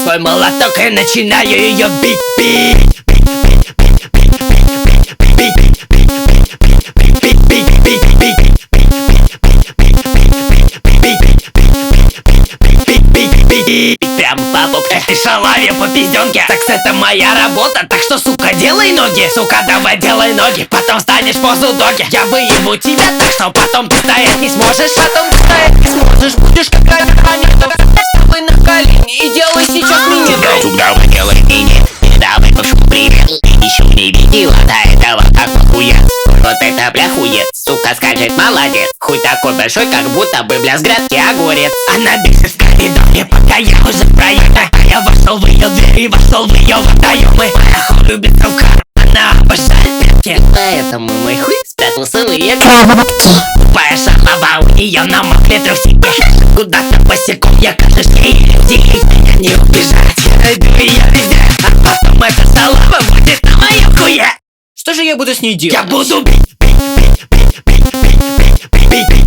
свой молоток и начинаю ее бить. Прям по попке и шалаве по пизденке. Так это моя работа, так что, сука, делай ноги. Сука, давай делай ноги, потом станешь позу доги. Я выебу тебя, так что потом ты стоять не сможешь. Потом ты стоять не сможешь, будешь как раньше. С тобой на колени и делай сейчас мини. Давай делай мини, давай пошел привет. Ты еще не видела до этого как хуя. Вот это бля хует, сука скажет молодец. Хуй такой большой, как будто бы бля с грядки огурец. Она бесит в коридоре, пока я уже проехал. Я вошел в ее дверь и вошел в ее водоемы. Моя хуй любит в карман, она обожает пятки. Поэтому мой хуй спрятался в ее кроватке. Тупая шалава, у нее намокли трусики. Куда-то босиком я кажусь ей иллюзией. Меня не убежать, я найду ее везде. А потом эта шалава будет на моем хуе. Что же я буду с ней делать? Я буду бить.